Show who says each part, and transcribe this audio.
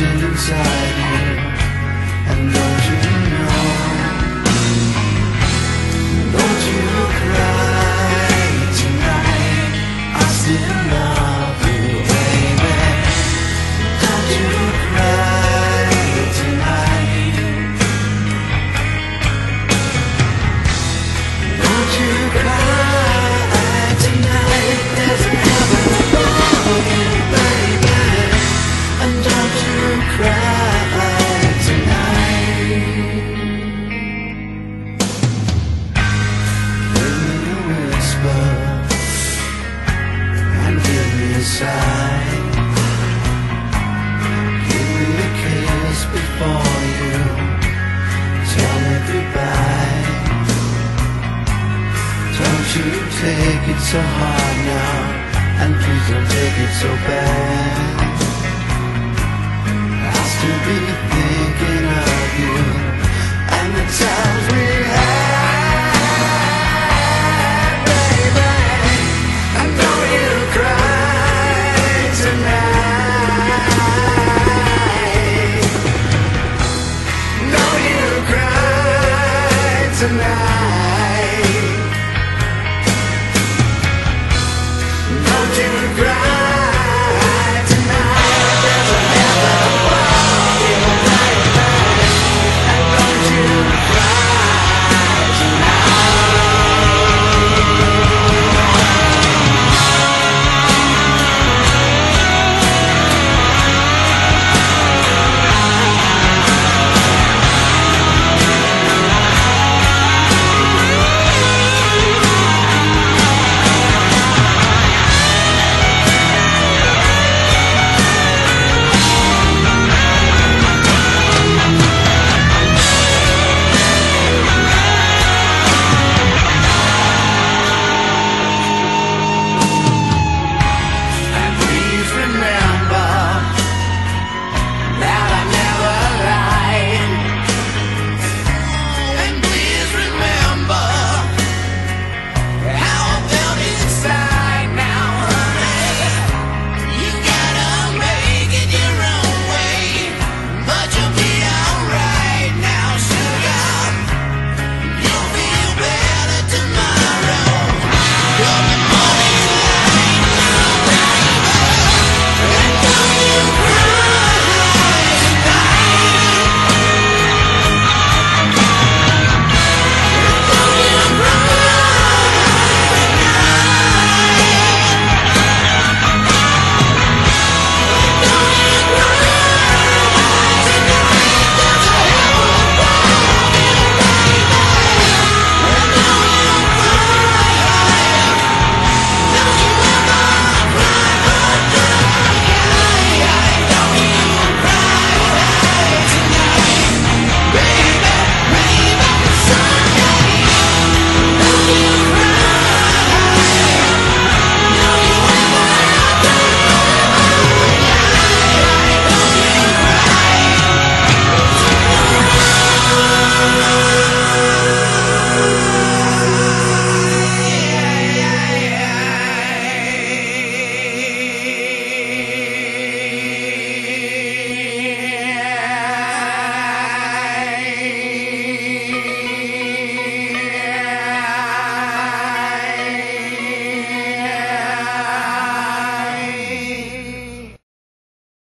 Speaker 1: rising inside you. And don't you know, don't you cry tonight, I still love you, baby. Don't you cry tonight, don't you cry tonight. There's a heaven above you, baby. And don't you cry tonight. Give me a whisper and give me a sigh. Give me a kiss before you tell me goodbye. Don't you take it so hard now, and please don't take it so bad. I'll still be thinking of you and the times we had, baby. And don't you cry tonight. Don't you cry tonight. Don't you cry.